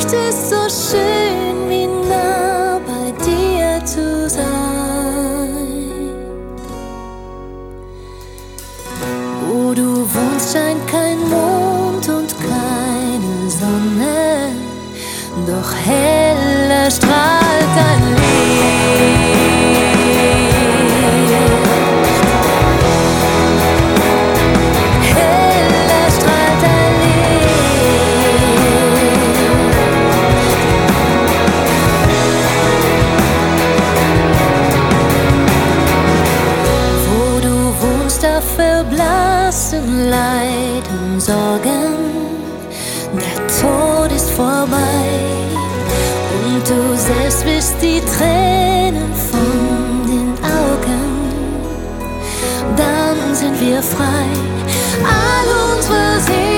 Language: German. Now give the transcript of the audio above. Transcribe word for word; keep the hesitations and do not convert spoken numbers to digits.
Es ist so schön, wie nah bei dir zu sein. Wo du wohnst, scheint kein Mond und keine Sonne, doch heller strahlt dein Licht. Heller strahlt dein Licht. Wo du wohnst, da verblassen Leid und Sorgen. Der Tod ist vorbei und du selbst wischst die Tränen von den Augen. Dann sind wir frei, all unsere Seelen.